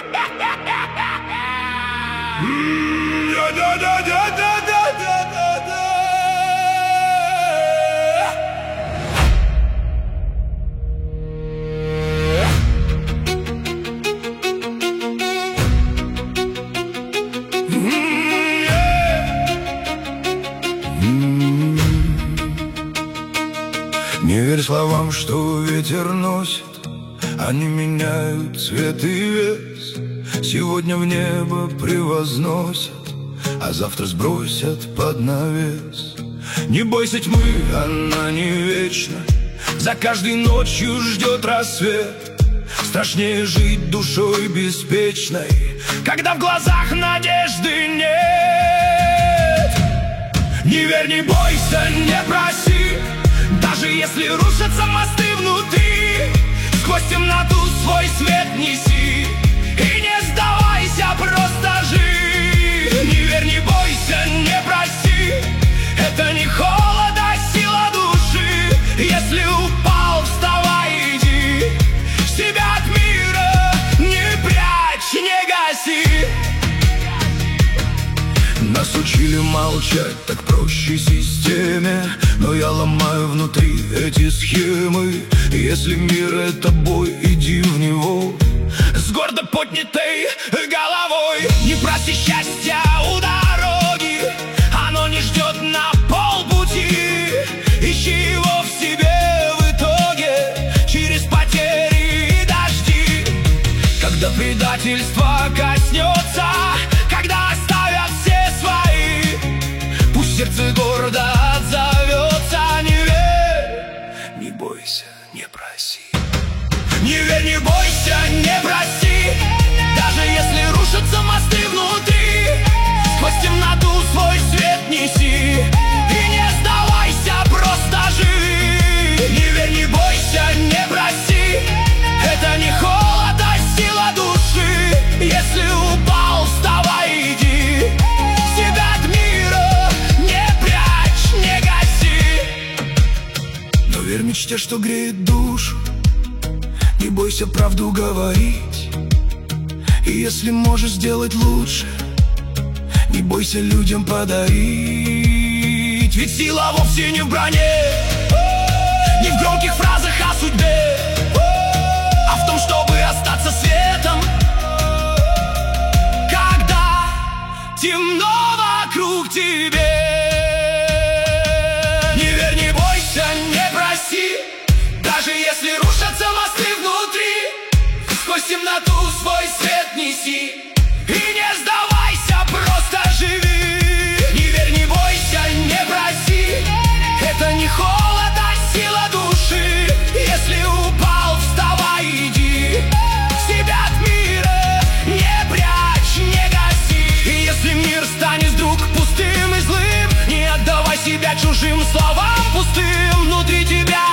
Не верь словам, что ветер носит, они меняют цвет и вес. Сегодня в небо превозносят, а завтра сбросят под навес. Не бойся тьмы, она не вечна, за каждой ночью ждет рассвет. Страшнее жить душой беспечной, когда в глазах надежды нет. Не верь, не бойся, не проси, даже если рушатся мосты внутри. Сквозь темноту свой свет неси и не сдавайся, просто живи. Не верь, не бойся, не проси, это не холод, а сила души. Если упал, вставай, иди, себя от мира не прячь, не гаси. Нас учили молчать, так проще системе, но я ломаю внутри эти схемы. Если мир — это бой, иди в него с гордо поднятой головой. Не проси счастья у дороги, оно не ждет на полпути. Ищи его в себе в итоге, через потери и дожди. Когда предательство коснется, когда оставят все свои, пусть сердце гордо отзовется. Не верь, не бойся, не проси. Не верь, не бойся, не проси, даже если рушатся мосты внутри. Сквозь темноту свой свет неси и не сдавайся, просто живи. Не верь, не бойся, не проси, это не холод, а сила души. Если упал, вставай, иди, себя от мира не прячь, не гаси. Но верь мечте, что греет душу, не бойся правду говорить. И если можешь сделать лучше, не бойся людям подарить. Ведь сила вовсе не в броне, не в громких фразах о судьбе, а в том, чтобы остаться светом, когда темно вокруг тебе. Не верь, не бойся, не проси, даже если рушатся мосты внутри. Сквозь темноту свой свет неси и не сдавайся, просто живи. Не верь, не бойся, не проси, это не холод, а сила души. Если упал, вставай, иди, себя от мира не прячь, не гаси. И если мир станет вдруг пустым и злым, не отдавай себя чужим словам пустым. Внутри тебя